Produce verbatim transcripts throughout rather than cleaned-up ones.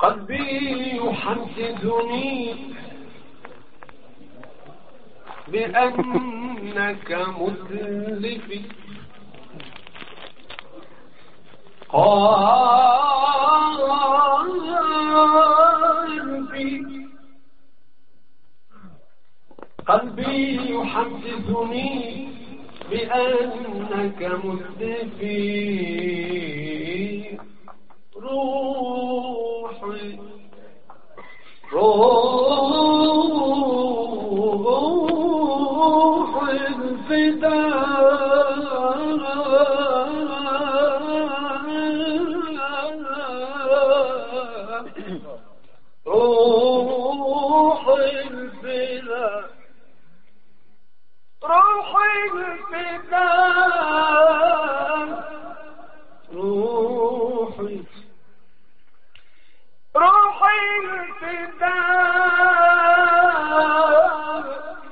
قلبي يحدثني بأنك متلفي قلبي قلبي يحدثني بأنك متلفي روحي روح الفداء روح الفداء روح الفداء روحي روح الفداء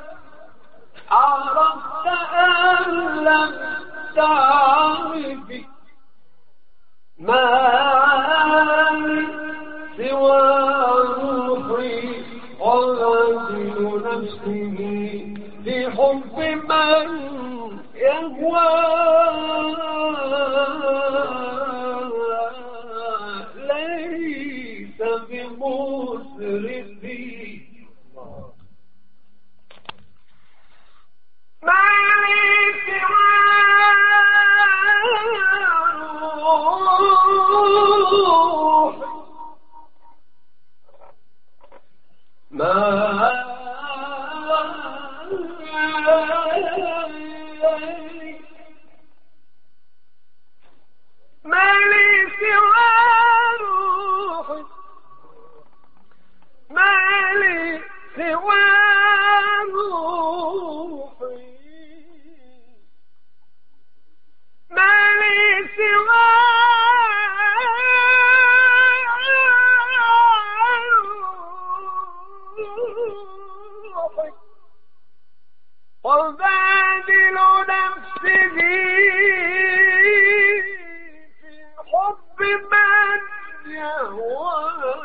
عرفت أن لم تعرفي ما سوى روحي وغازل نفسه في حب من يهوى ليس بمسرفي ما لي سوى روح ما ما لي سوى روحي ما لي سوى روحي ما لي سوى روحي وبادل نفسه حب من يهوى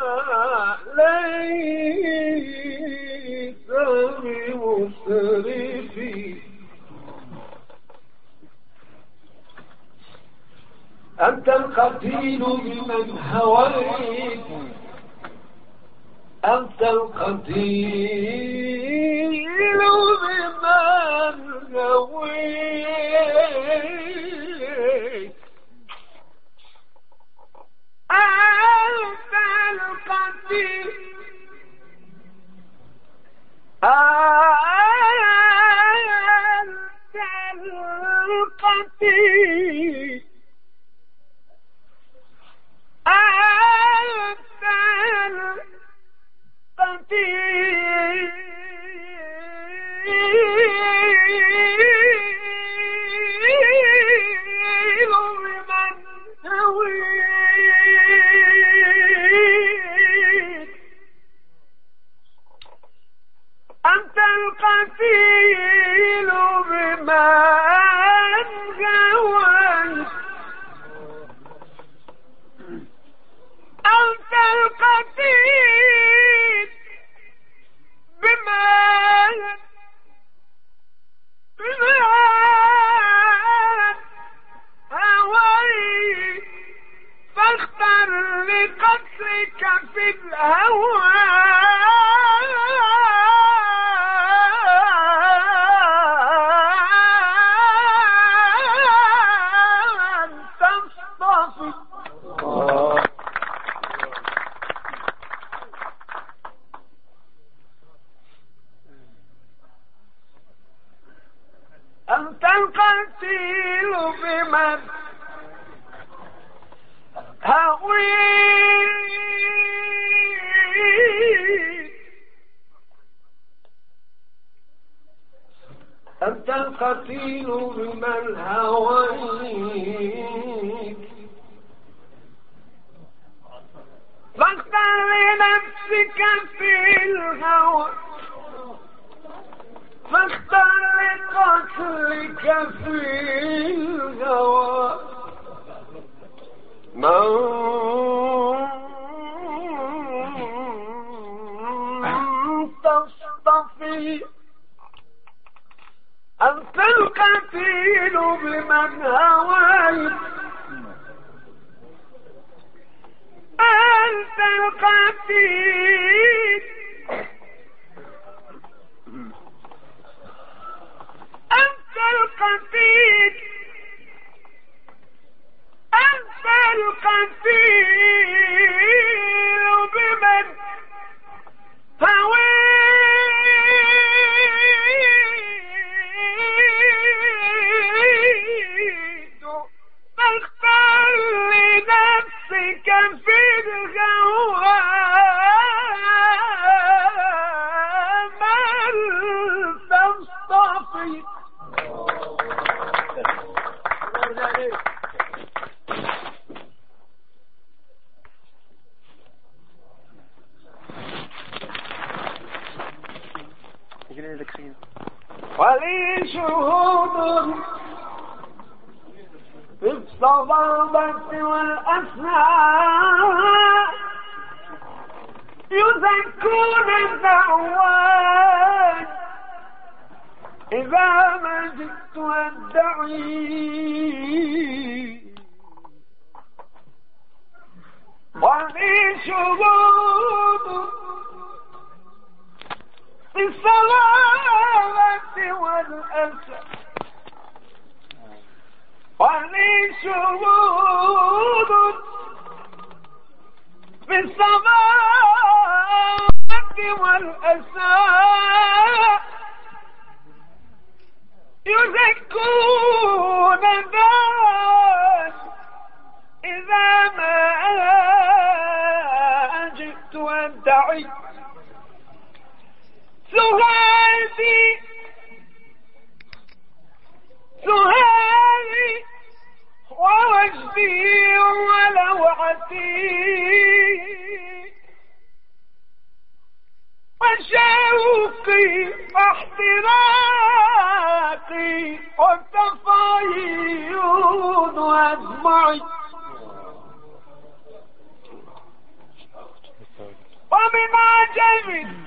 ليس بمسرفي أنت القتيل بمن هويت أنت القتيل بمن هويت أنت القتيل أنت القتيل أنت القتيل بمن هويت أنت القتيل بمن هويت أنت القتيل بمن بمن هويت فاختر لقتلك في الهوى أنت القتيل بمن هويت أنت القتيل بمن هويت فاختر لنفسك في الهوى فاختر لقتلك في الهوى من القتيل أنت القتيل أنت القتيل بمن هويت فاختر لنفسك في الهوى من تصطفي. ولي شهود في الصبابة والأسماء يزكون الدعوات إذا ما جئت أدعي. ولي شهود في الصلاة والأسى ولي شهود في الصلاة والأسى يزكون الناس إذا ما جئت أدعي. سهادي سهادي ووجدي ولوعتي وشوقي واحتراقي والتفايض أدمعي ومن عجب